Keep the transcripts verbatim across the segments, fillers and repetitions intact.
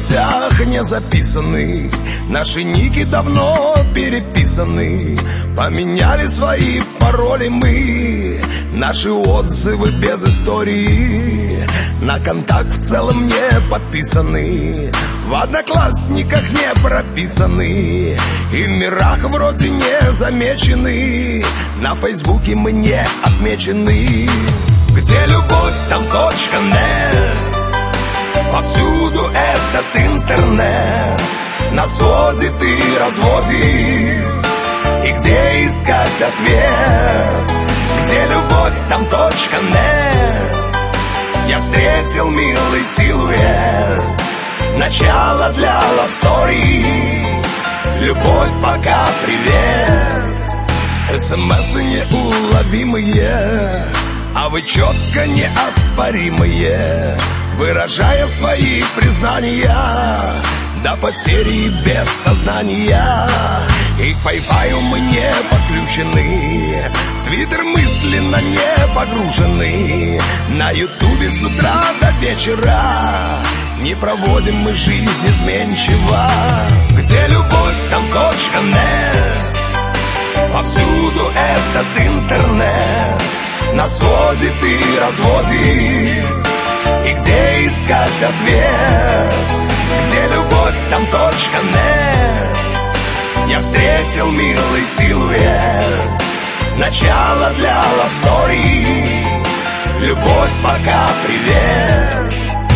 соцсетях не записаны, наши ники давно переписаны. Поменяли свои пароли мы, наши отзывы без истории, на контакт в целом не подписаны, в одноклассниках не прописаны, и в мирах вроде не замечены, на фейсбуке мы не отмечены. Где любовь, там точка нет, повсюду этот интернет нас сводит и разводит. И где искать ответ? Где любовь, там точка нет. Я встретил милый силуэт, начало для love story. Любовь, пока, привет. СМСы неуловимые, а вы четко неоспоримые, выражая свои признания до потери без сознания. И к Wi-Fi мы не подключены, в Твиттер мысленно не погружены, на Ютубе с утра до вечера не проводим мы жизнь изменчиво. Где любовь, там точка нет, повсюду этот интернет нас сводит и разводит. И где искать ответ? Где любовь, там точка нет. Я встретил милый силуэт, начало для love story. Любовь, пока, привет.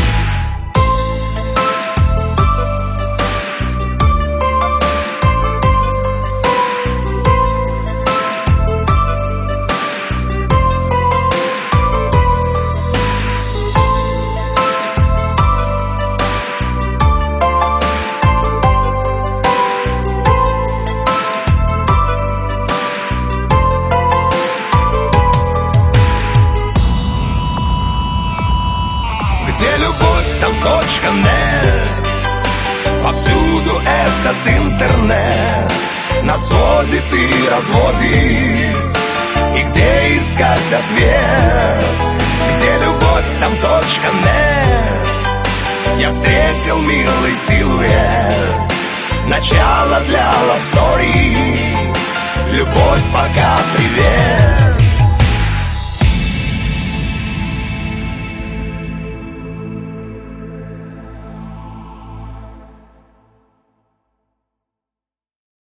Где любовь, там точка нет, повсюду этот интернет нас сводит и разводит. И где искать ответ? Где любовь, там точка нет. Я встретил милый силуэт, начало для love story. Любовь, пока, привет.